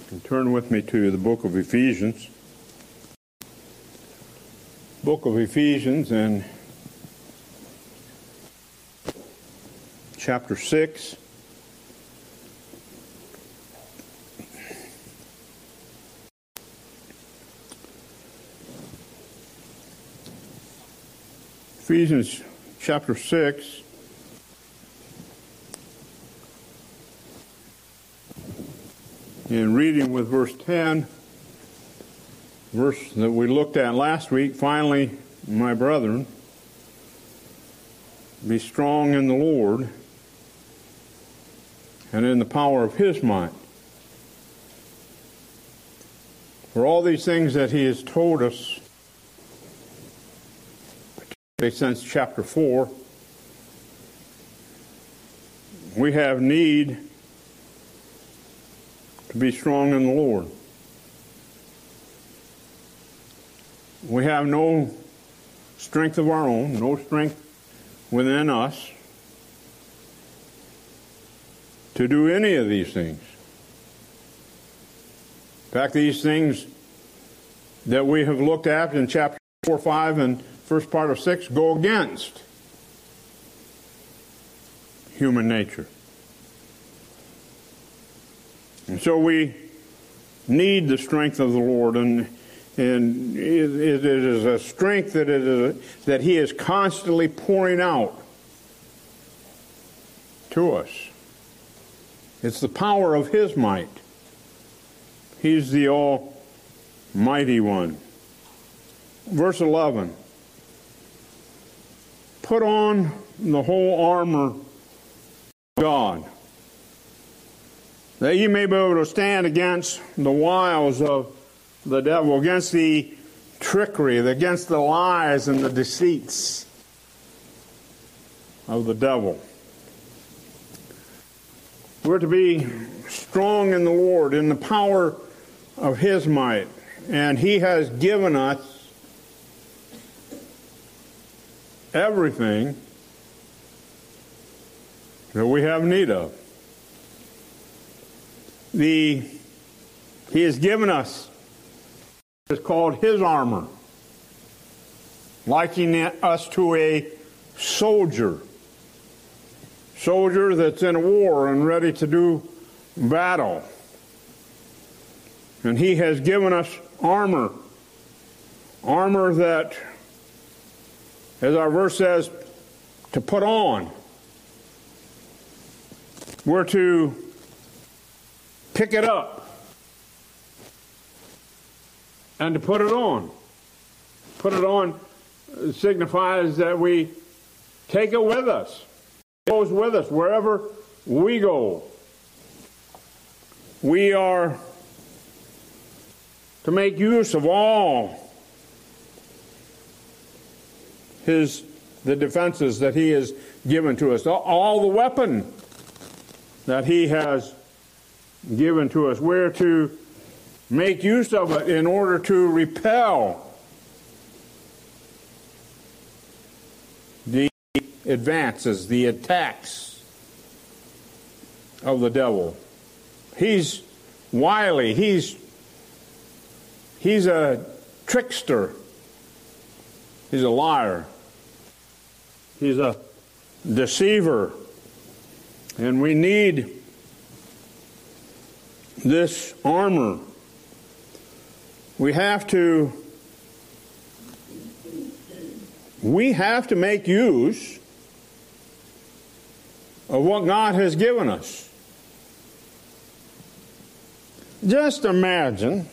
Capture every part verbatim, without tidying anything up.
And turn with me to the book of Ephesians. Book of Ephesians and chapter six. Ephesians chapter six. And reading with verse ten, verse that we looked at last week, finally, my brethren, be strong in the Lord and in the power of His might. For all these things that He has told us, particularly since chapter four, we have need to be strong in the Lord. We have no strength of our own, no strength within us to do any of these things. In fact, these things that we have looked at in chapter four, five, and first part of six go against human nature. And so we need the strength of the Lord, and and it, it is a strength that it is a, that He is constantly pouring out to us. It's the power of His might. He's the Almighty One. Verse eleven. Put on the whole armor of God, that ye may be able to stand against the wiles of the devil, against the trickery, against the lies and the deceits of the devil. We're to be strong in the Lord, in the power of His might. And He has given us everything that we have need of. The, he has given us what is called His armor, likening us to a soldier. Soldier that's in a war and ready to do battle. And He has given us armor. Armor that, as our verse says, to put on. We're to pick it up and to put it on. Put it on signifies that we take it with us. It goes with us wherever we go. We are to make use of all His the defenses that He has given to us, all the weapon that He has given to us. We're to make use of it in order to repel the advances, the attacks of the devil. He's wily. He's he's a trickster. He's a liar. He's a deceiver. And we need this armor. We have to we have to make use of what God has given us. Just imagine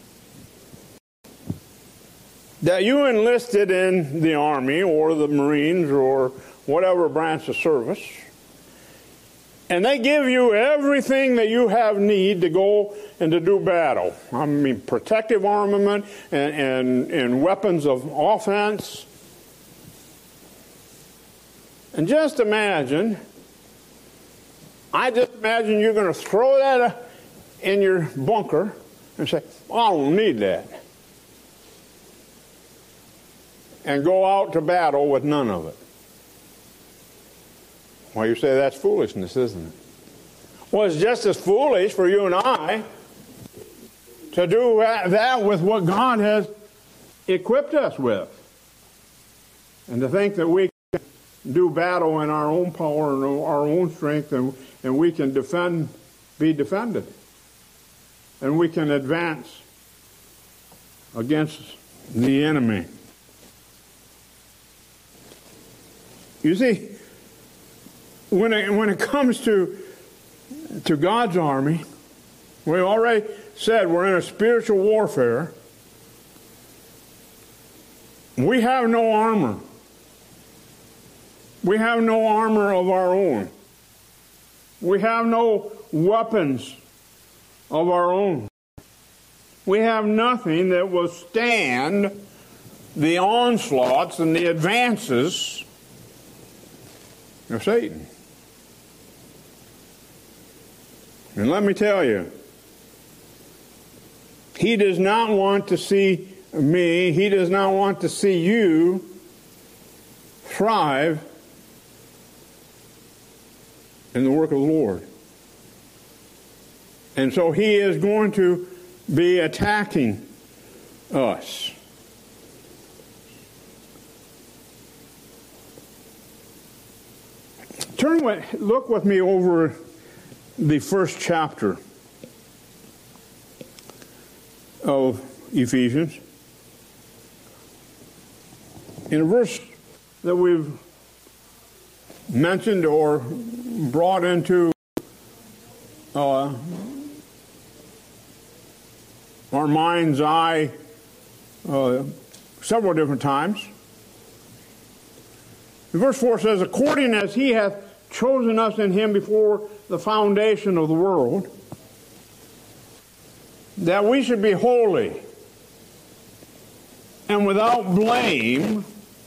that you enlisted in the Army or the Marines or whatever branch of service, and they give you everything that you have need to go and to do battle. I mean, protective armament and, and, and weapons of offense. And just imagine, I just imagine you're going to throw that in your bunker and say, well, I don't need that. And go out to battle with none of it. Well, you say that's foolishness, isn't it? Well, it's just as foolish for you and I to do that with what God has equipped us with. And to think that we can do battle in our own power and our own strength, and, and we can defend, be defended. And we can advance against the enemy. You see, when it, when it comes to, to God's army, we already said we're in a spiritual warfare. We have no armor. We have no armor of our own. We have no weapons of our own. We have nothing that will stand the onslaughts and the advances of Satan. And let me tell you, he does not want to see me, he does not want to see you thrive in the work of the Lord. And so he is going to be attacking us. Turn with, look with me over the first chapter of Ephesians. In a verse that we've mentioned or brought into uh, our mind's eye uh, several different times. Verse four says, according as he hath chosen us in him before the foundation of the world, that we should be holy and without blame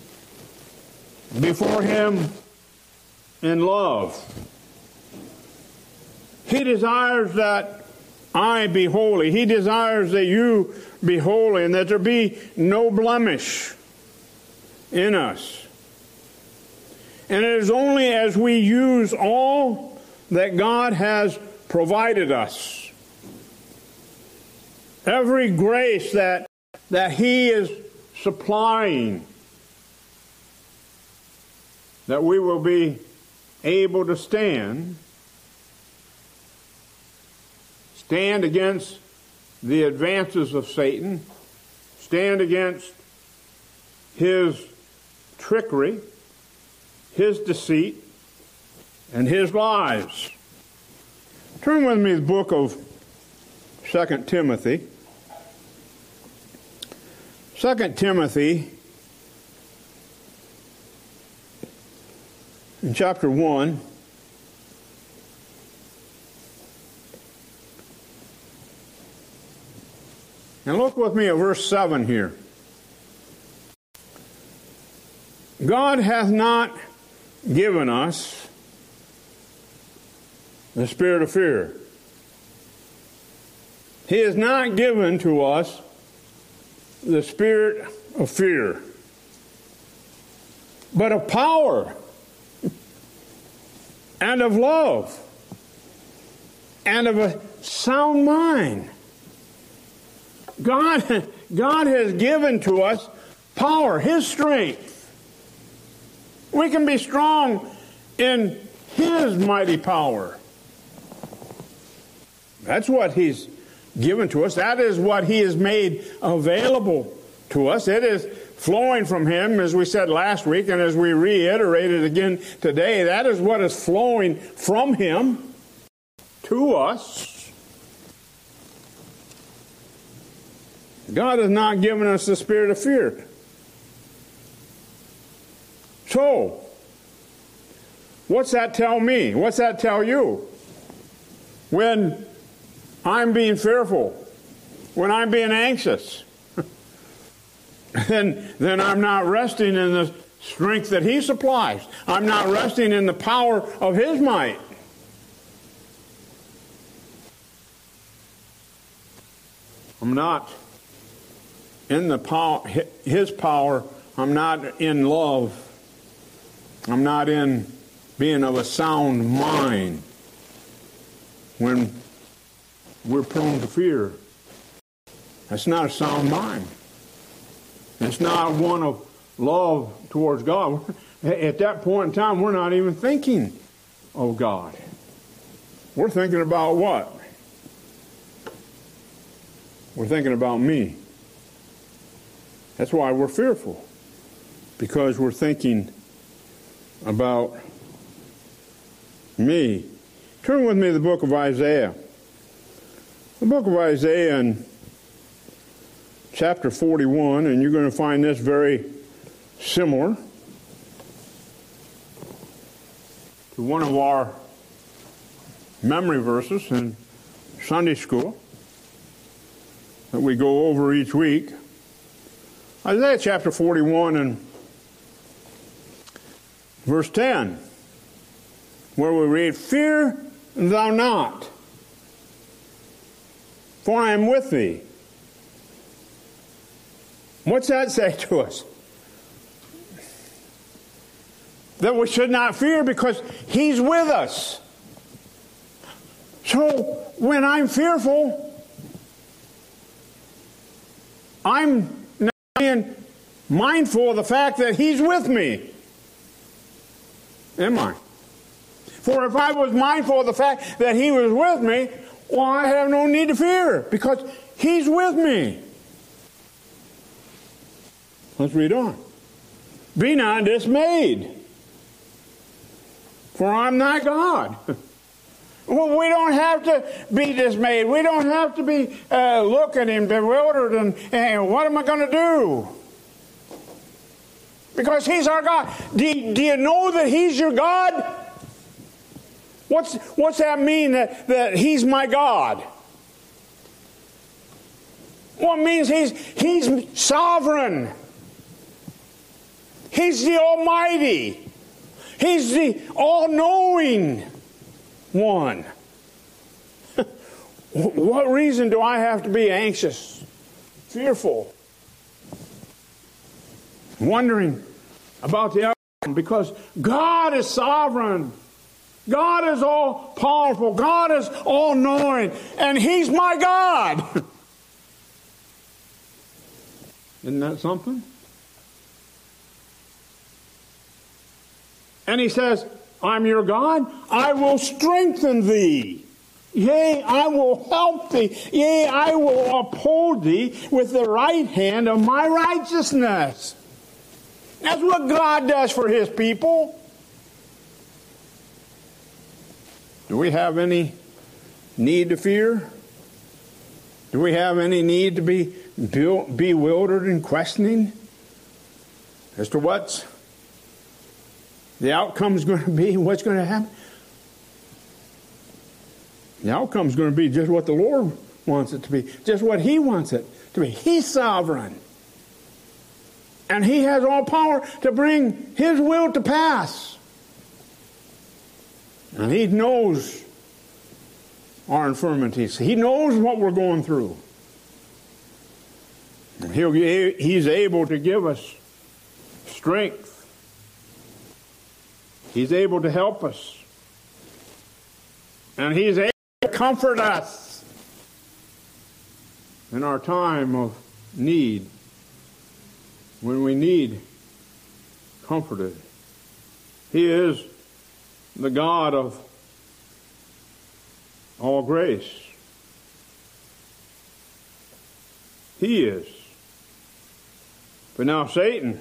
before him in love. He desires that I be holy. He desires that you be holy and that there be no blemish in us. And it is only as we use all that God has provided us, every grace that, that he is supplying, that we will be able to stand, stand against the advances of Satan, stand against his trickery, his deceit, and his lies. Turn with me to the book of Second Timothy. Second Timothy, in chapter one, and look with me at verse seven here. God hath not given us the spirit of fear. He has not given to us the spirit of fear, but of power and of love and of a sound mind. God, God has given to us power, his strength. We can be strong in his mighty power. That's what he's given to us. That is what he has made available to us. It is flowing from him, as we said last week, and as we reiterated again today. That is what is flowing from him to us. God has not given us the spirit of fear. So, what's that tell me? What's that tell you? When I'm being fearful, when I'm being anxious, then, then I'm not resting in the strength that he supplies. I'm not resting in the power of his might. I'm not in the power, his power. I'm not in love. I'm not in being of a sound mind when we're prone to fear. That's not a sound mind. It's not one of love towards God. At that point in time, we're not even thinking of God. We're thinking about what? We're thinking about me. That's why we're fearful. Because we're thinking about me. Turn with me to the book of Isaiah. The book of Isaiah in chapter forty-one, and you're going to find this very similar to one of our memory verses in Sunday school that we go over each week. Isaiah chapter forty-one and verse ten, where we read, "Fear thou not, for I am with thee." What's that say to us? That we should not fear because He's with us. So when I'm fearful, I'm not being mindful of the fact that He's with me. Am I? For if I was mindful of the fact that He was with me, well, I have no need to fear because He's with me. Let's read on. "Be not dismayed, for I'm not God." Well, we don't have to be dismayed. We don't have to be uh, looking and bewildered and, and what am I going to do? Because He's our God. Do you, do you know that He's your God? What's, what's that mean, that, that He's my God? Well, it means He's, he's sovereign. He's the Almighty. He's the all-knowing one. What reason do I have to be anxious, fearful, wondering about the outcome? Because God is sovereign. God is all powerful. God is all knowing. And He's my God. Isn't that something? And He says, "I'm your God. I will strengthen thee. Yea, I will help thee. Yea, I will uphold thee with the right hand of my righteousness." That's what God does for His people. Do we have any need to fear? Do we have any need to be bewildered and questioning as to what's the outcome is going to be, what's going to happen? The outcome is going to be just what the Lord wants it to be, just what He wants it to be. He's sovereign. And He has all power to bring His will to pass. And He knows our infirmities. He knows what we're going through. And he'll, He's able to give us strength. He's able to help us. And He's able to comfort us in our time of need, when we need comforted. He is the God of all grace. He is. But now Satan,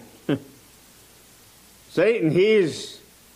Satan, he's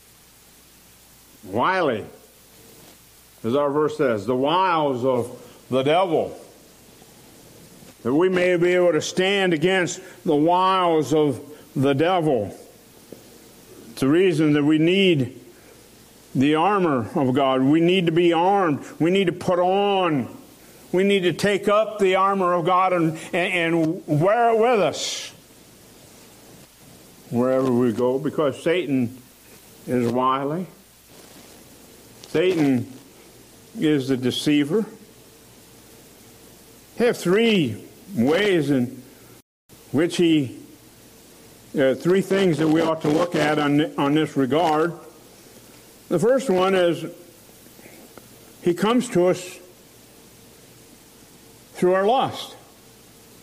wily, as our verse says, the wiles of the devil, that we may be able to stand against the wiles of the devil. It's the reason that we need the armor of God. We need to be armed. We need to put on. We need to take up the armor of God and, and, and wear it with us wherever we go, because Satan is wily. Satan is the deceiver. I have three ways in which he, uh, three things that we ought to look at on, on this regard. The first one is he comes to us through our lust.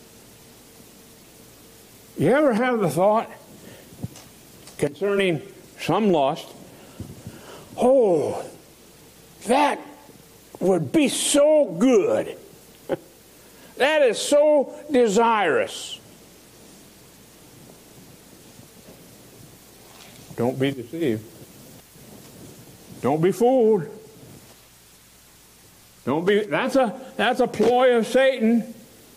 You ever have the thought concerning some lust, oh, that would be so good. That is so desirous. Don't be deceived. Don't be fooled. Don't be, that's a, that's a ploy of Satan.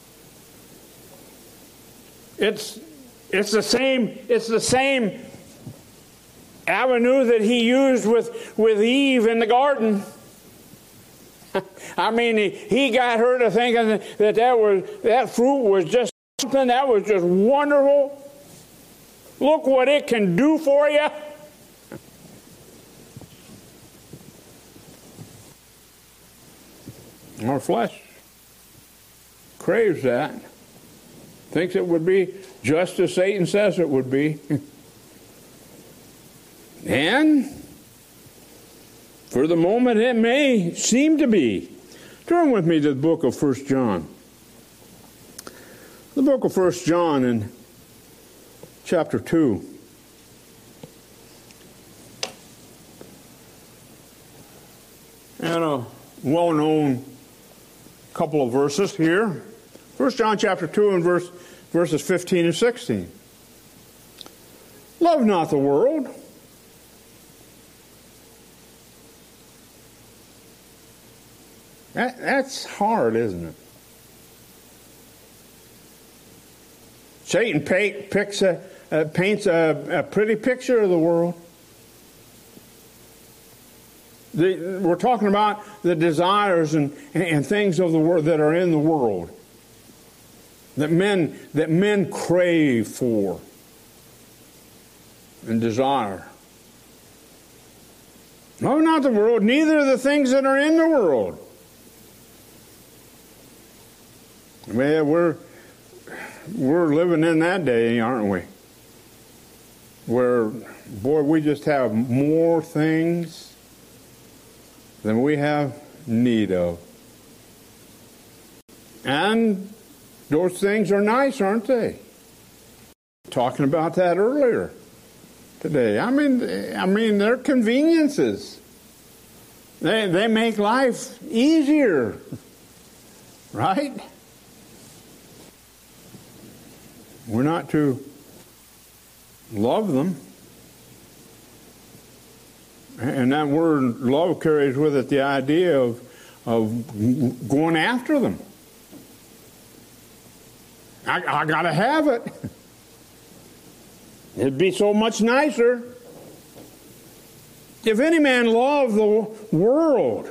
It's, it's the same, it's the same avenue that he used with, with Eve in the garden. I mean, he, he got her to thinking that that, was, that fruit was just something that was just wonderful. Look what it can do for you. Our flesh craves that. Thinks it would be just as Satan says it would be. And for the moment it may seem to be. Turn with me to the book of First John. The book of First John in chapter two. And a well-known couple of verses here. First John chapter two and verse, verses fifteen and sixteen. Love not the world. That, that's hard, isn't it? Satan paint, picks a, uh, paints a, a pretty picture of the world. The, we're talking about the desires and, and things of the world that are in the world, that men that men crave for and desire. No, not the world, neither the things that are in the world. Man, we're we're living in that day, aren't we? Where, boy, we just have more things than we have need of. And those things are nice, aren't they? Talking about that earlier today. I mean, I mean, they're conveniences. They they make life easier, right? We're not to love them. And that word love carries with it the idea of, of going after them. I, I got to have it. It'd be so much nicer. If any man love the world,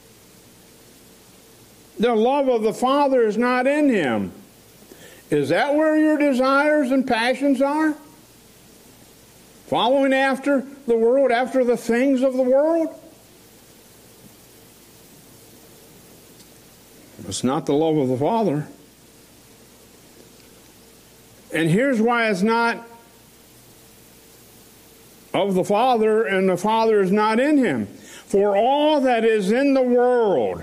the love of the Father is not in him. Is that where your desires and passions are? Following after the world, after the things of the world? It's not the love of the Father. And here's why it's not of the Father, and the Father is not in him. For all that is in the world.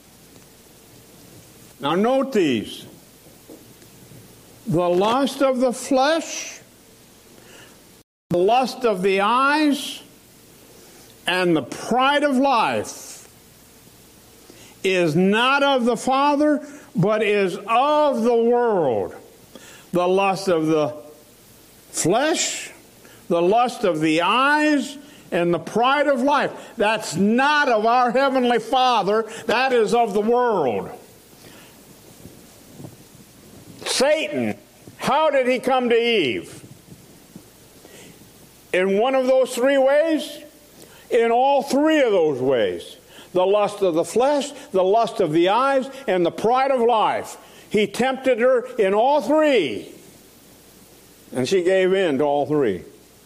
Now note these. The lust of the flesh, the lust of the eyes, and the pride of life is not of the Father, but is of the world. The lust of the flesh, the lust of the eyes, and the pride of life. That's not of our Heavenly Father. That is of the world. Satan, how did he come to Eve? In one of those three ways? In all three of those ways. The lust of the flesh, the lust of the eyes, and the pride of life. He tempted her in all three. And she gave in to all three.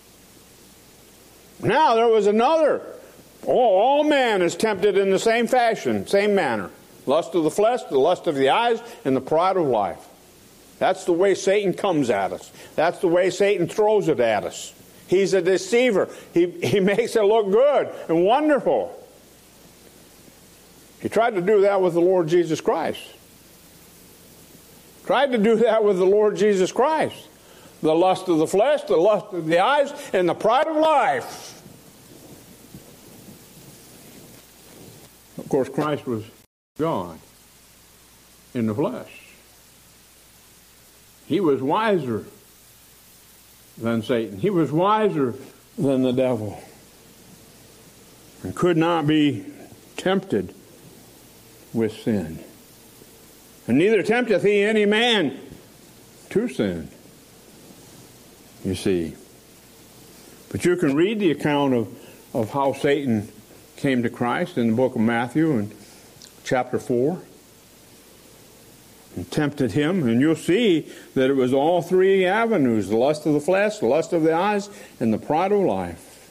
Now there was another. Oh, all man is tempted in the same fashion, same manner. Lust of the flesh, the lust of the eyes, and the pride of life. That's the way Satan comes at us. That's the way Satan throws it at us. He's a deceiver. He, he makes it look good and wonderful. He tried to do that with the Lord Jesus Christ. Tried to do that with the Lord Jesus Christ. The lust of the flesh, the lust of the eyes, and the pride of life. Of course, Christ was God in the flesh. He was wiser than Satan. He was wiser than the devil. And could not be tempted with sin. And neither tempteth he any man to sin. You see. But you can read the account of, of how Satan came to Christ in the book of Matthew in chapter four. And tempted him, and you'll see that it was all three avenues: the lust of the flesh, the lust of the eyes, and the pride of life.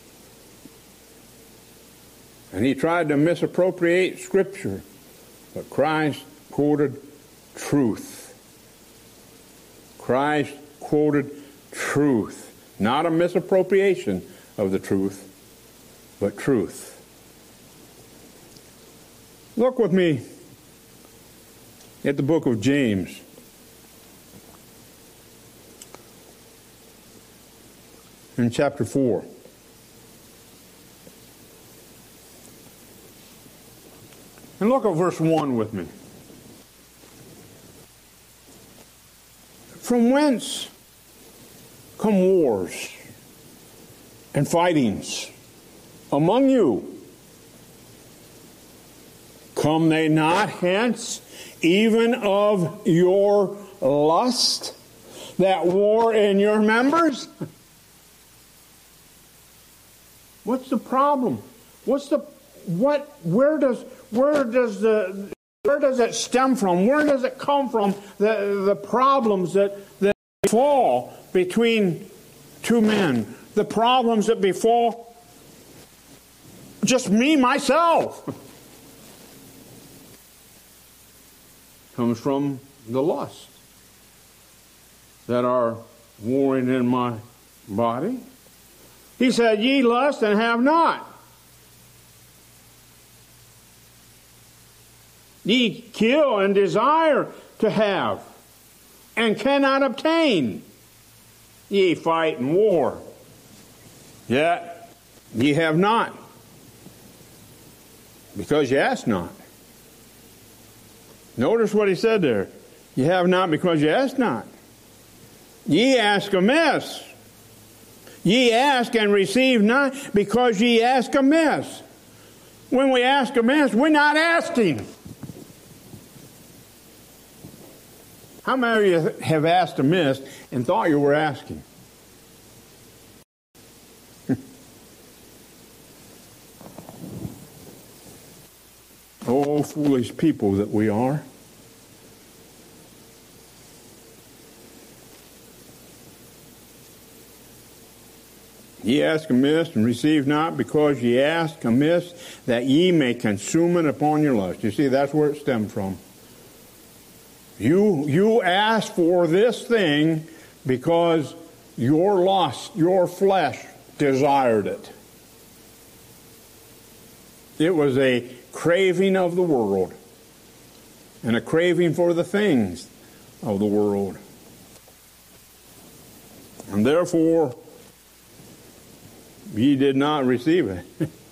And he tried to misappropriate Scripture, but Christ quoted truth. Christ quoted truth, not a misappropriation of the truth, but truth. Look with me at the book of James. In chapter four. And look at verse one with me. From whence come wars and fightings among you? Come they not hence even of your lust that war in your members? What's the problem? What's the what where does where does the where does it stem from? Where does it come from? The the problems that, that fall between two men, the problems that befall just me, myself. Comes from the lust that are warring in my body. He said, ye lust and have not. Ye kill and desire to have and cannot obtain. Ye fight and war, yet ye have not, because ye ask not. Notice what he said there. You have not because you ask not. Ye ask amiss. Ye ask and receive not because ye ask amiss. When we ask amiss, we're not asking. How many of you have asked amiss and thought you were asking? Oh, foolish people that we are. Ye ask amiss and receive not because ye ask amiss that ye may consume it upon your lust. You see, that's where it stemmed from. You, you ask for this thing because your lust, your flesh desired it. It was a craving of the world and a craving for the things of the world. And therefore, ye did not receive it.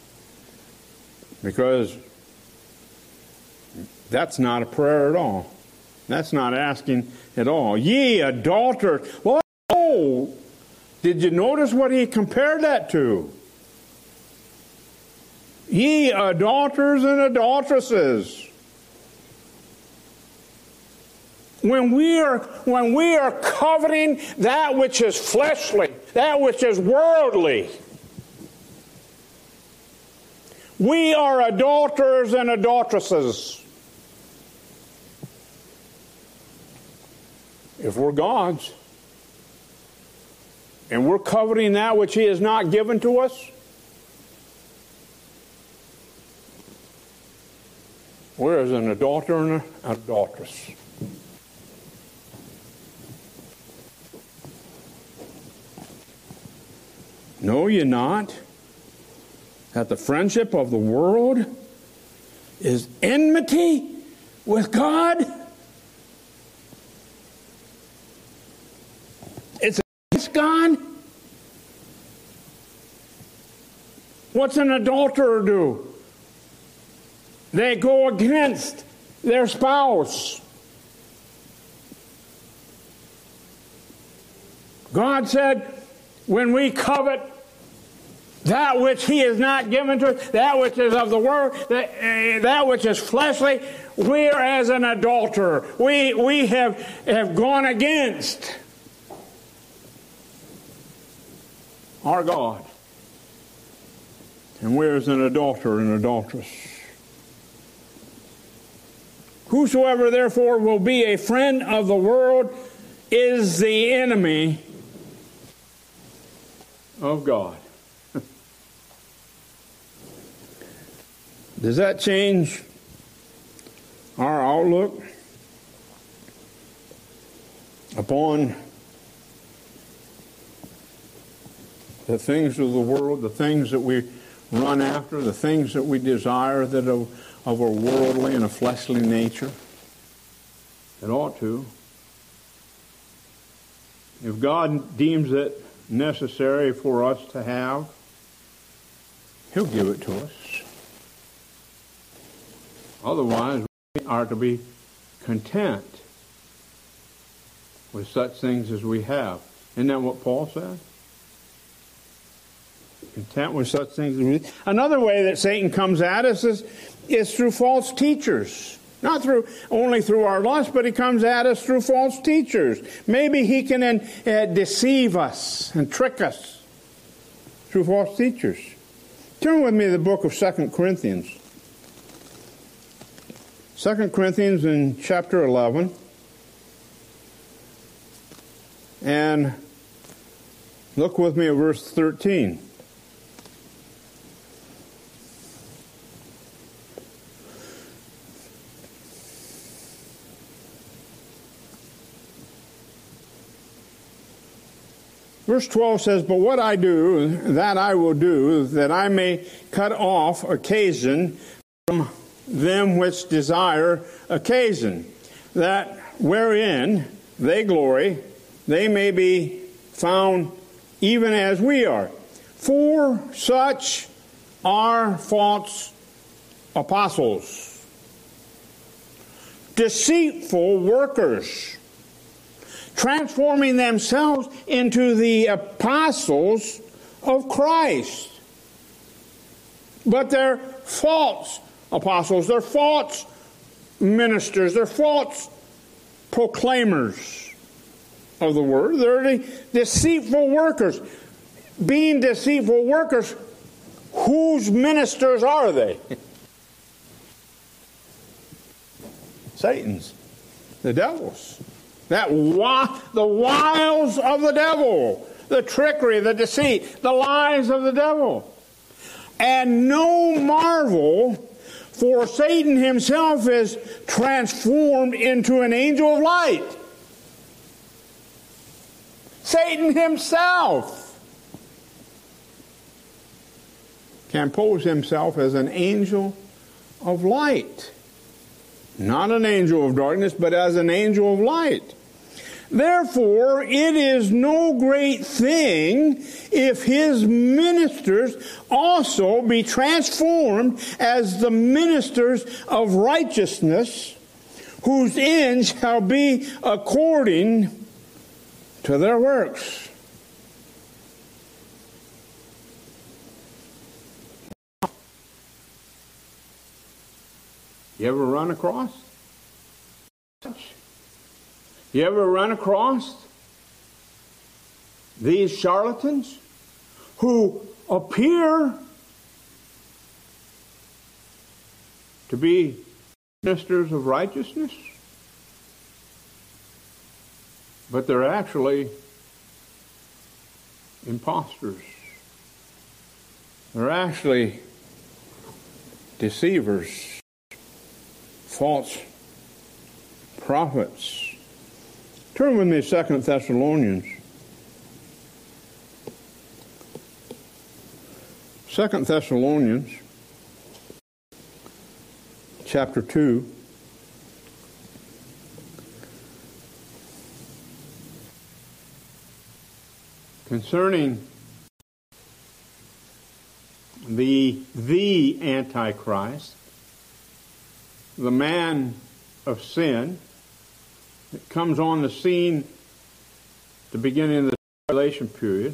Because that's not a prayer at all. That's not asking at all. Ye adulterers. Well, oh, did you notice what he compared that to? Ye adulterers and adulteresses. When we are when we are coveting that which is fleshly, that which is worldly, we are adulterers and adulteresses. If we're God's, and we're coveting that which He has not given to us, we're as an adulterer and an adulteress. Know ye not that the friendship of the world is enmity with God? It God? What's an adulterer do? They go against their spouse. God said, when we covet that which He has not given to us, that which is of the world, that, uh, that which is fleshly, we are as an adulterer. We, we have, have gone against our God. And we're as an adulterer and adulteress. Whosoever therefore will be a friend of the world is the enemy of God. Does that change our outlook upon the things of the world, the things that we run after, the things that we desire that are of a worldly and a fleshly nature? It ought to. If God deems it necessary for us to have, He'll give it to us. Otherwise, we are to be content with such things as we have. Isn't that what Paul said? Content with such things as we have. Another way that Satan comes at us is, is through false teachers. Not through only through our lust, but he comes at us through false teachers. Maybe he can uh, deceive us and trick us through false teachers. Turn with me to the book of Second Corinthians. Second Corinthians in chapter eleven. And look with me at verse thirteen. Verse twelve says, "But what I do, that I will do, that I may cut off occasion from them which desire occasion, that wherein they glory, they may be found even as we are. For such are false apostles, deceitful workers, transforming themselves into the apostles of Christ. But they're false apostles. They're false ministers. They're false proclaimers of the word. They're the deceitful workers. Being deceitful workers, whose ministers are they? Satan's. The devil's. That wi- the wiles of the devil, the trickery, the deceit, the lies of the devil. And no marvel, for Satan himself is transformed into an angel of light. Satan himself can pose himself as an angel of light. Not an angel of darkness, but as an angel of light. Therefore, it is no great thing if his ministers also be transformed as the ministers of righteousness, whose end shall be according to their works. You ever run across? You ever run across these charlatans who appear to be ministers of righteousness, but they're actually imposters? They're actually deceivers, false prophets. Turn with me to Second Thessalonians. Second Thessalonians, chapter two. concerning the the Antichrist, the man of sin that comes on the scene at the beginning of the tribulation period.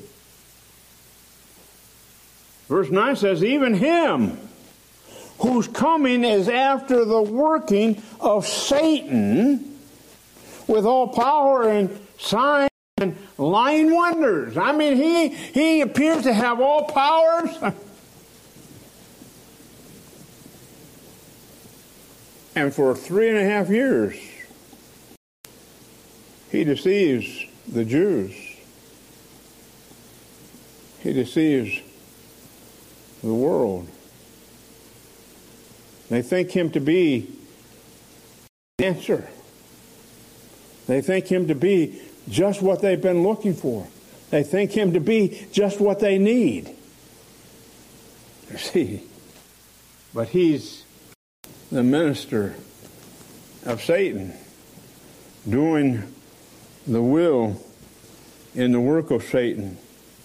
Verse nine says, even him whose coming is after the working of Satan with all power and signs and lying wonders. I mean, he, he appears to have all powers. And for three and a half years, he deceives the Jews. He deceives the world. They think him to be the answer. They think him to be just what they've been looking for. They think him to be just what they need. You see, but he's the minister of Satan, doing the will in the work of Satan.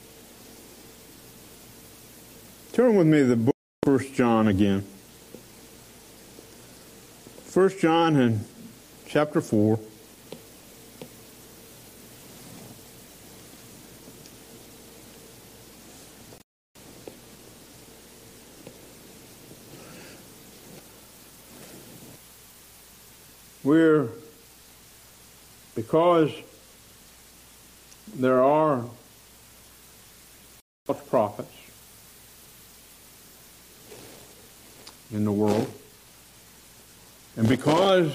Turn with me to the book of First John again. First John and chapter four. We're, because there are false prophets in the world, and because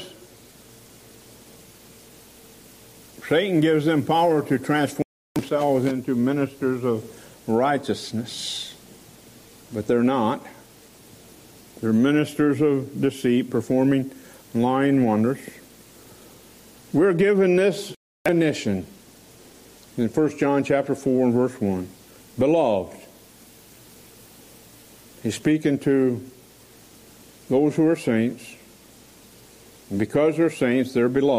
Satan gives them power to transform themselves into ministers of righteousness, but they're not. They're ministers of deceit, performing lying wonders. We're given this admonition in First John chapter four and verse one. Beloved. He's speaking to those who are saints. And because they're saints, they're beloved.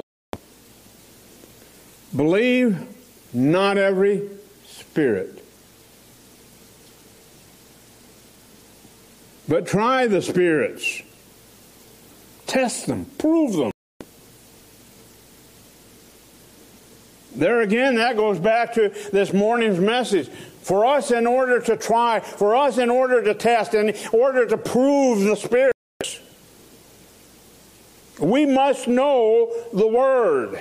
Believe not every spirit, but try the spirits. Test them, prove them. There again, that goes back to this morning's message. For us, in order to try, for us, in order to test, in order to prove the spirits, we must know the Word.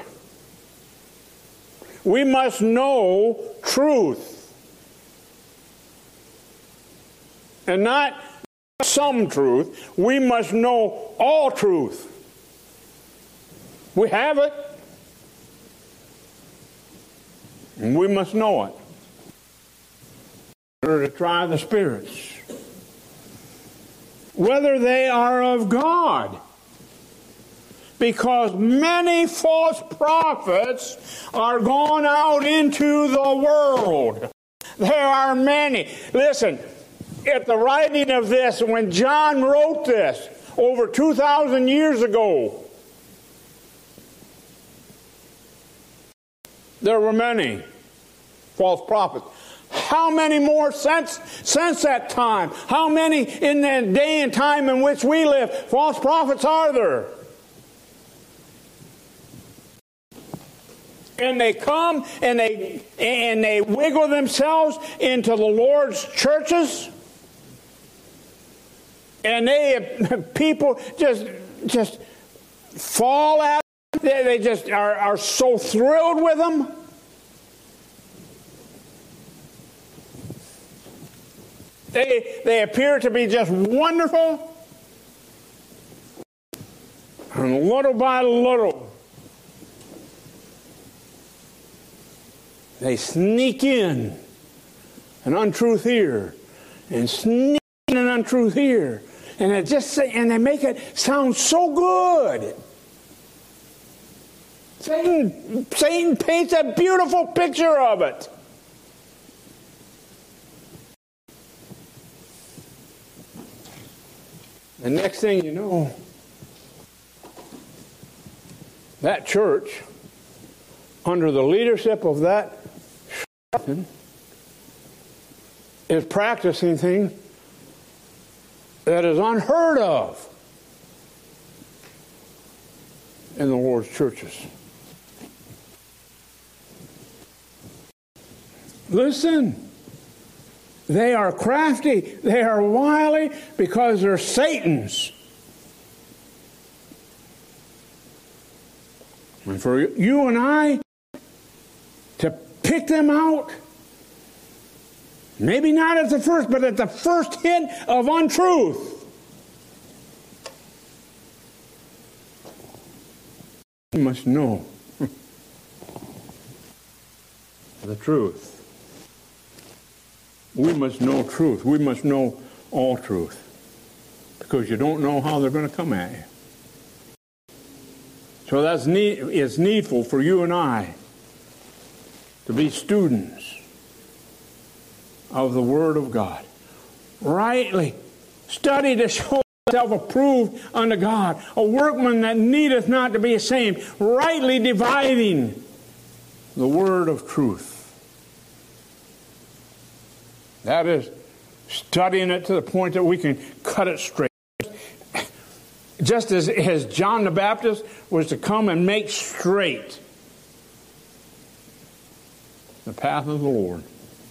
We must know truth. And not some truth. We must know all truth. We have it. And we must know it. In order to try the spirits, whether they are of God. Because many false prophets are gone out into the world. There are many. Listen, at the writing of this, when John wrote this over two thousand years ago, there were many false prophets. How many more since, since that time? How many in the day and time in which we live, false prophets are there? And they come and they and they wiggle themselves into the Lord's churches. And they people just just fall at them. They, they just are, are so thrilled with them. They they appear to be just wonderful. And little by little, they sneak in an untruth here, and sneak in an untruth here, and they just say, and they make it sound so good. Satan, Satan paints a beautiful picture of it. The next thing you know, that church, under the leadership of that is practicing things that is unheard of in the Lord's churches. Listen, they are crafty, they are wily because they're Satan's. And for you and I to pick them out, maybe not at the first, but at the first hint of untruth, you must know the truth. We must know truth. We must know all truth. Because you don't know how they're going to come at you. So that's need, it's needful for you and I to be students of the Word of God. Rightly study to show yourself approved unto God, a workman that needeth not to be ashamed, rightly dividing the word of truth. That is studying it to the point that we can cut it straight. Just as, as John the Baptist was to come and make straight the path of the Lord,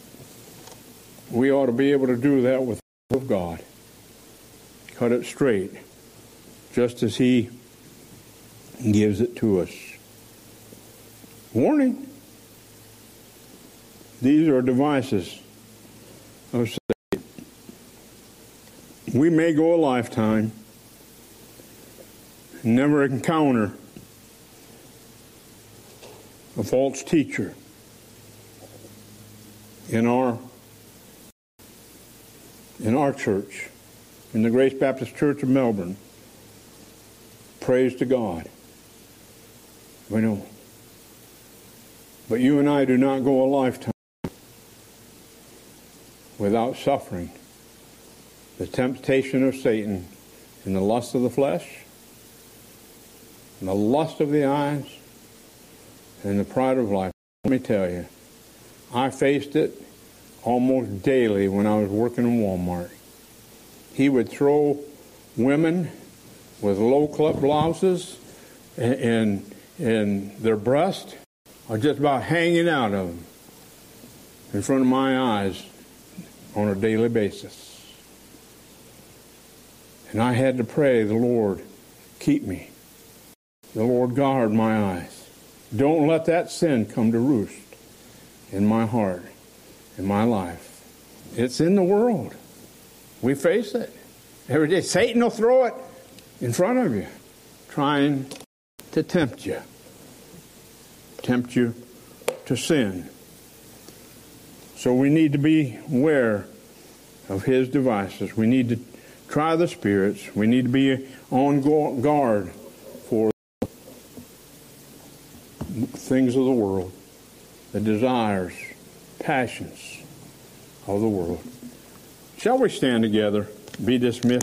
we ought to be able to do that with the Word of God. Cut it straight, just as He gives it to us. Warning. These are devices of Satan. We may go a lifetime and never encounter a false teacher in our in our church, in the Grace Baptist Church of Melbourne. Praise to God. We know. But you and I do not go a lifetime without suffering the temptation of Satan in the lust of the flesh, and the lust of the eyes, and the pride of life. Let me tell you, I faced it almost daily when I was working in Walmart. He would throw women with low-cut blouses and, and, and their breasts are just about hanging out of them in front of my eyes on a daily basis. And I had to pray, the Lord, keep me. The Lord, guard my eyes. Don't let that sin come to roost in my heart, in my life. It's in the world. We face it every day. Satan will throw it in front of you, trying to tempt you. Tempt you to sin. So we need to be aware of his devices. We need to try the spirits. We need to be on guard for things of the world, the desires, passions of the world. Shall we stand together, be dismissed?